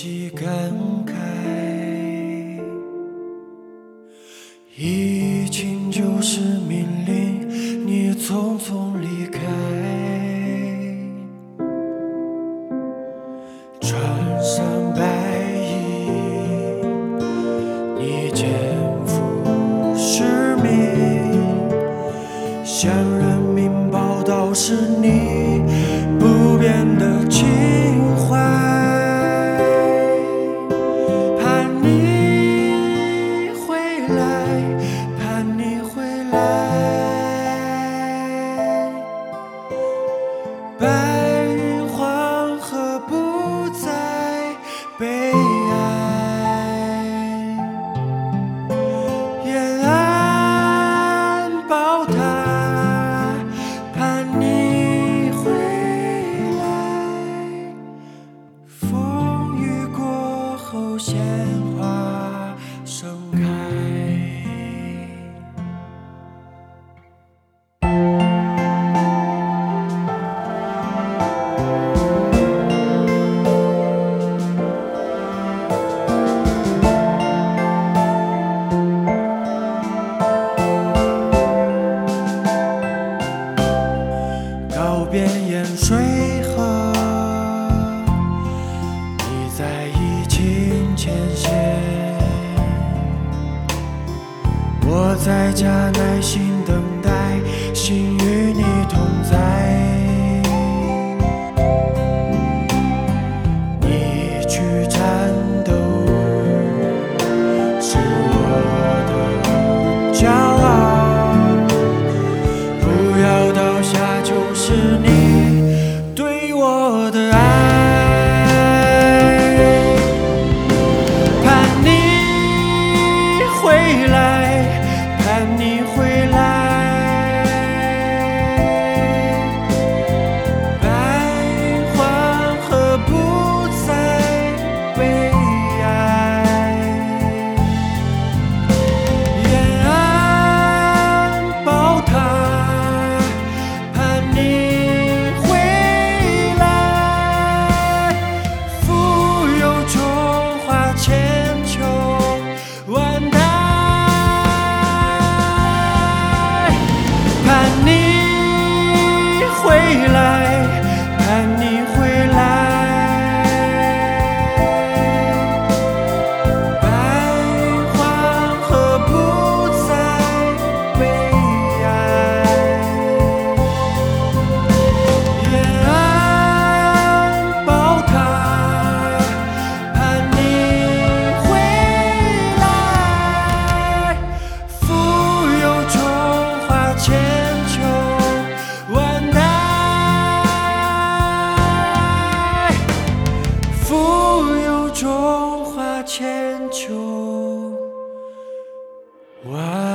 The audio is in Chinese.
己感慨，疫情就是命令你匆匆离开，穿上白衣，你肩负使命，向人民报道是你不变的情怀，盼你回来，盼你回来，白云黄河不再悲哀，沿岸宝塔盼你回来，风雨过后鲜花盛开。告别盐水河，你在疫情前线，我在家耐心等待，心与你同在。你去战斗，是我的骄傲，不要倒下，就是你对我的爱。盼你回来，盼你回来，白云黄河不再悲哀，沿岸宝塔盼你回来，富有中华千秋万代，盼你回来，盼你回来，白云黄河不再悲哀，沿岸宝塔盼你回来，富有中华千秋万代，富有中华千秋万